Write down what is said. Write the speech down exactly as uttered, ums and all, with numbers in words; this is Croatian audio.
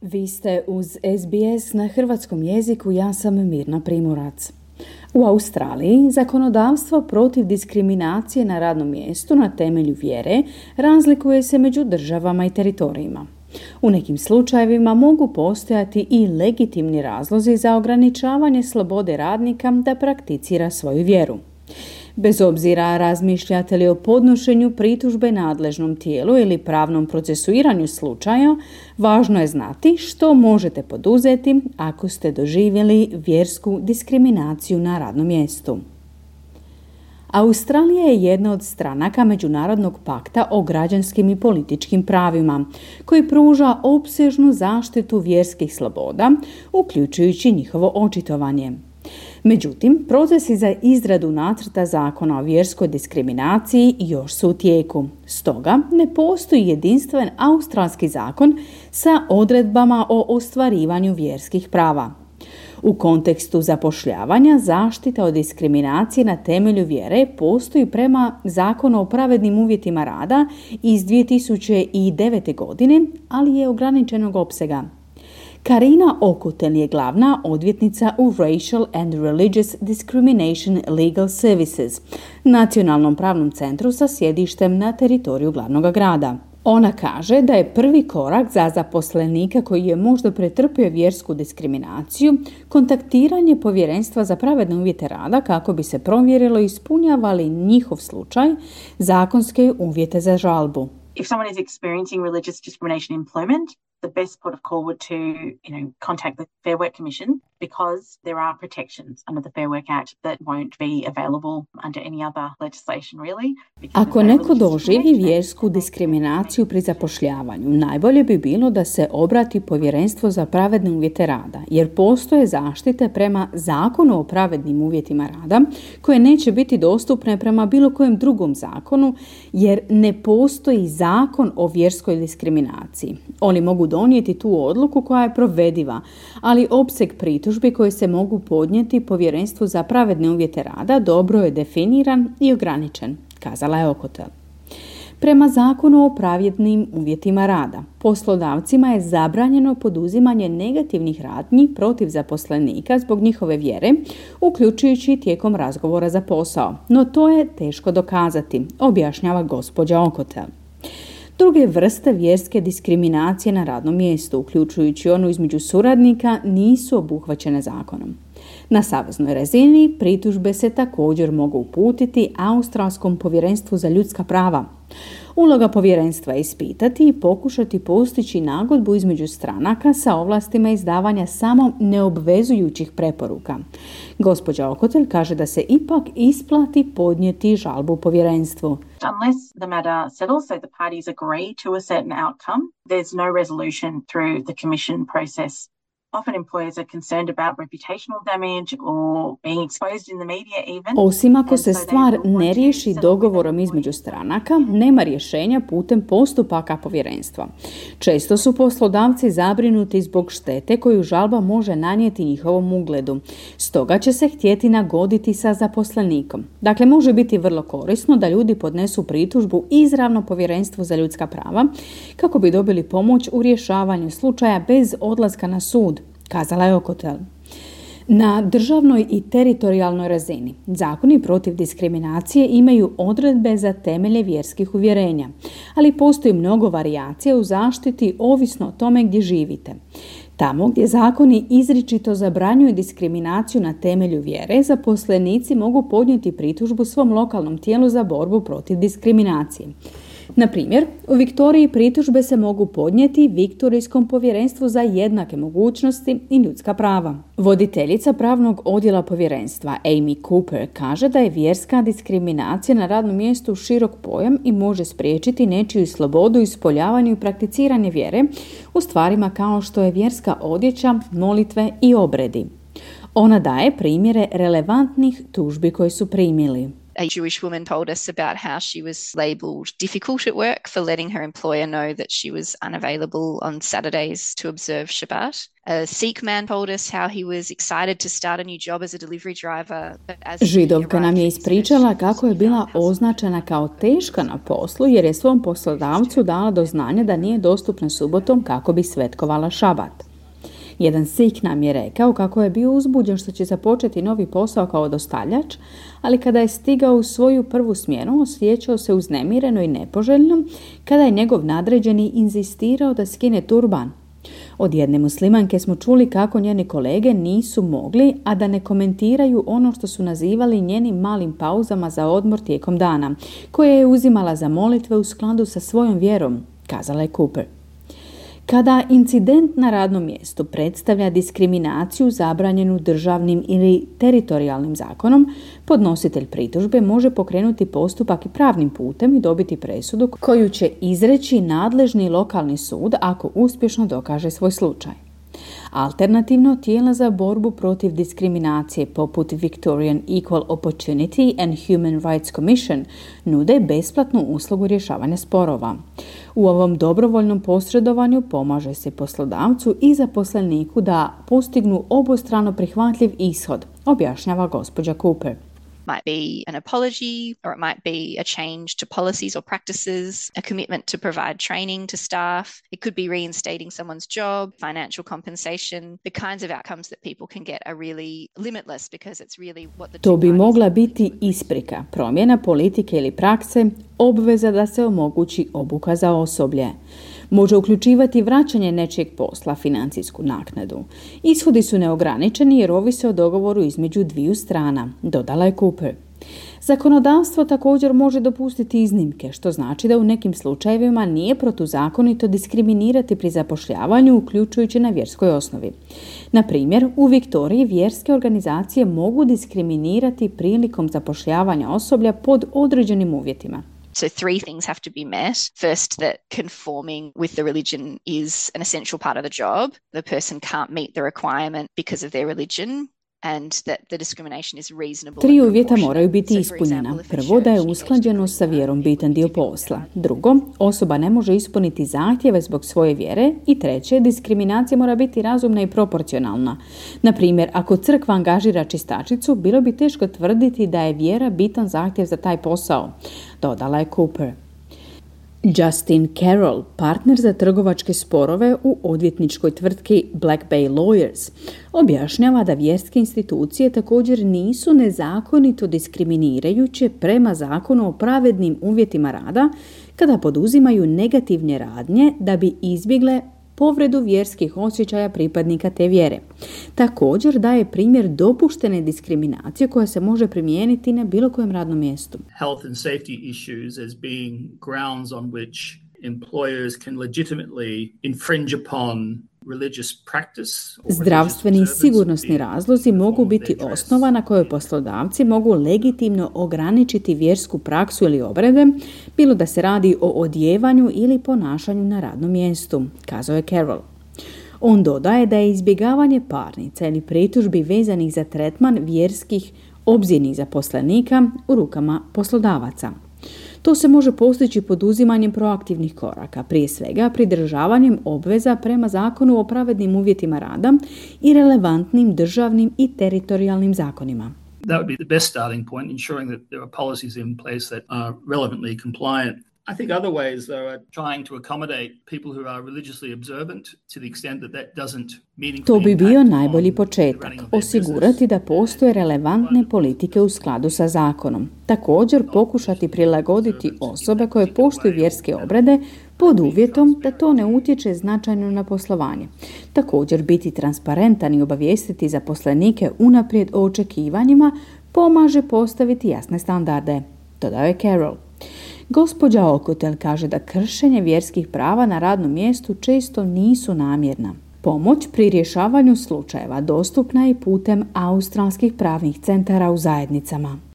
Vi ste uz S B S na hrvatskom jeziku, ja sam Mirna Primorac. U Australiji zakonodavstvo protiv diskriminacije na radnom mjestu na temelju vjere razlikuje se među državama i teritorijima. U nekim slučajevima mogu postojati i legitimni razlozi za ograničavanje slobode radnika da prakticira svoju vjeru. Bez obzira razmišljate li o podnošenju pritužbe nadležnom tijelu ili pravnom procesuiranju slučaja, važno je znati što možete poduzeti ako ste doživjeli vjersku diskriminaciju na radnom mjestu. Australija je jedna od stranaka Međunarodnog pakta o građanskim i političkim pravima, koji pruža opsežnu zaštitu vjerskih sloboda, uključujući njihovo očitovanje. Međutim, procesi za izradu nacrta zakona o vjerskoj diskriminaciji još su u tijeku. Stoga ne postoji jedinstven australski zakon sa odredbama o ostvarivanju vjerskih prava. U kontekstu zapošljavanja, zaštita od diskriminacije na temelju vjere postoji prema Zakonu o pravednim uvjetima rada iz dvije tisuće devete. godine, ali je ograničenog opsega. Karina Okutel je glavna odvjetnica u Racial and Religious Discrimination Legal Services, nacionalnom pravnom centru sa sjedištem na teritoriju glavnog grada. Ona kaže da je prvi korak za zaposlenika koji je možda pretrpio vjersku diskriminaciju kontaktiranje Povjerenstva za pravedne uvjete rada kako bi se provjerilo ispunjava li njihov slučaj zakonske uvjete za žalbu. If someone is experiencing religious discrimination in employment, the best port of call would to, you know, contact the Fair Work Commission because there are protections under the Fair Work Act that won't be available under any other legislation, really. Ako neko doživi vjersku diskriminaciju pri zapošljavanju, najbolje bi bilo da se obrati Povjerenstvo za pravedne uvjete rada, jer postoje zaštite prema Zakonu o pravednim uvjetima rada koje neće biti dostupne prema bilo kojem drugom zakonu, jer ne postoji zakon o vjerskoj diskriminaciji. Oni mogu donijeti tu odluku koja je provediva, ali opseg pritužbi koje se mogu podnijeti Povjerenstvu za pravedne uvjete rada dobro je definiran i ograničen, kazala je Okutel. Prema Zakonu o pravednim uvjetima rada, poslodavcima je zabranjeno poduzimanje negativnih radnji protiv zaposlenika zbog njihove vjere, uključujući tijekom razgovora za posao, no to je teško dokazati, objašnjava gospođa Okutel. Druge vrste vjerske diskriminacije na radnom mjestu, uključujući onu između suradnika, nisu obuhvaćene zakonom. Na saveznoj razini pritužbe se također mogu uputiti Australskom povjerenstvu za ljudska prava. Uloga povjerenstva je ispitati i pokušati postići nagodbu između stranaka sa ovlastima izdavanja samo neobvezujućih preporuka. Gospođa Okutel kaže da se ipak isplati podnijeti žalbu povjerenstvu. Unless the matter settles, so the parties agree to a certain outcome, there's no resolution through the commission process. Often employers are concerned about reputational damage or being exposed in the media even. Osim ako se stvar ne riješi dogovorom između stranaka, nema rješenja putem postupaka povjerenstva. Često su poslodavci zabrinuti zbog štete koju žalba može nanijeti njihovom ugledu. Stoga će se htjeti nagoditi sa zaposlenikom. Dakle, može biti vrlo korisno da ljudi podnesu pritužbu izravno Povjerenstvu za ljudska prava kako bi dobili pomoć u rješavanju slučaja bez odlaska na sud, kazala je Okutel. Na državnoj i teritorijalnoj razini zakoni protiv diskriminacije imaju odredbe za temelje vjerskih uvjerenja, ali postoji mnogo varijacija u zaštiti ovisno o tome gdje živite. Tamo gdje zakoni izričito zabranjuju diskriminaciju na temelju vjere, zaposlenici mogu podnijeti pritužbu svom lokalnom tijelu za borbu protiv diskriminacije. Na primjer, u Viktoriji pritužbe se mogu podnijeti Viktorijskom povjerenstvu za jednake mogućnosti i ljudska prava. Voditeljica pravnog odjela povjerenstva Amy Cooper kaže da je vjerska diskriminacija na radnom mjestu širok pojam i može spriječiti nečiju slobodu ispoljavanja i prakticiranje vjere u stvarima kao što je vjerska odjeća, molitve i obredi. Ona daje primjere relevantnih tužbi koje su primili. A Jewish woman told us about how she was labelled difficult at work for letting her employer know that she was unavailable on Saturdays to observe Shabbat. A Sikh man told us how he was excited to start a new job as a delivery driver. But as Židovka nam je ispričala kako je bila označena kao teška na poslu jer je svom poslodavcu dala do znanja da nije dostupna subotom kako bi svetkovala Šabat. Jedan Sikh nam je rekao kako je bio uzbuđen što će započeti novi posao kao dostavljač, ali kada je stigao u svoju prvu smjenu osjećao se uznemireno i nepoželjno kada je njegov nadređeni inzistirao da skine turban. Od jedne muslimanke smo čuli kako njeni kolege nisu mogli, a da ne komentiraju ono što su nazivali njenim malim pauzama za odmor tijekom dana, koje je uzimala za molitve u skladu sa svojom vjerom, kazala je Cooper. Kada incident na radnom mjestu predstavlja diskriminaciju zabranjenu državnim ili teritorijalnim zakonom, podnositelj pritužbe može pokrenuti postupak i pravnim putem i dobiti presudu koju će izreći nadležni lokalni sud ako uspješno dokaže svoj slučaj. Alternativno, tijela za borbu protiv diskriminacije poput Victorian Equal Opportunity and Human Rights Commission nude besplatnu uslugu rješavanja sporova. U ovom dobrovoljnom posredovanju pomaže se poslodavcu i zaposleniku da postignu obostrano prihvatljiv ishod, objašnjava gospođa Cooper. Might be an apology, or it might be a change to policies or practices, a commitment to provide training to staff. It could be reinstating someone's job, financial compensation. The kinds of outcomes that people can get are really limitless because it's really what the To bi mogla biti isprika, promjena politike ili prakse, obveza da se omogući obuka za osoblje. Može uključivati vraćanje nečijeg posla, financijsku naknadu. Ishodi su neograničeni jer ovise o dogovoru između dviju strana, dodala je Cooper. Zakonodavstvo također može dopustiti iznimke, što znači da u nekim slučajevima nije protuzakonito diskriminirati pri zapošljavanju, uključujući na vjerskoj osnovi. Na primjer, u Viktoriji vjerske organizacije mogu diskriminirati prilikom zapošljavanja osoblja pod određenim uvjetima. So three things have to be met. First, that conforming with the religion is an essential part of the job. The person can't meet the requirement because of their religion. And that the discrimination is reasonable. Tri uvjeta moraju biti ispunjena. Prvo, da je usklađenost sa vjerom bitan dio posla. Drugo, osoba ne može ispuniti zahtjeve zbog svoje vjere. I treće, diskriminacija mora biti razumna i proporcionalna. Na primjer, ako crkva angažira čistačicu, bilo bi teško tvrditi da je vjera bitan zahtjev za taj posao, dodala je Cooper. Justin Carroll, partner za trgovačke sporove u odvjetničkoj tvrtki Black Bay Lawyers, objašnjava da vjerske institucije također nisu nezakonito diskriminirajuće prema zakonu o pravednim uvjetima rada kada poduzimaju negativne radnje da bi izbjegle povredu vjerskih osjećaja pripadnika te vjere. Također daje primjer dopuštene diskriminacije koja se može primijeniti na bilo kojem radnom mjestu. Health and safety issues as being grounds on which employers can legitimately infringe upon religious practice. Zdravstveni i sigurnosni razlozi mogu biti osnova na kojoj poslodavci mogu legitimno ograničiti vjersku praksu ili obrede, bilo da se radi o odjevanju ili ponašanju na radnom mjestu, kazao je Carroll. On dodaje da je izbjegavanje parnica ili pritužbi vezanih za tretman vjerskih obzirnih zaposlenika u rukama poslodavaca. To se može postići poduzimanjem proaktivnih koraka, prije svega pridržavanjem obveza prema zakonu o pravednim uvjetima rada i relevantnim državnim i teritorijalnim zakonima. That would be the best starting point, ensuring that there are policies in place that are relevantly compliant. I think other ways, though, are trying to accommodate people who are religiously observant to the extent that that doesn't meaningfully. To bi bio najbolji početak, osigurati da postoje relevantne politike u skladu sa zakonom. Također pokušati prilagoditi osobe koje poštuju vjerske obrede pod uvjetom da to ne utječe značajno na poslovanje. Također biti transparentan i obavijestiti zaposlenike unaprijed o očekivanjima pomaže postaviti jasne standarde, dodao je Carroll. Gospođa Okutel kaže da kršenje vjerskih prava na radnom mjestu često nisu namjerna. Pomoć pri rješavanju slučajeva dostupna je putem australskih pravnih centara u zajednicama.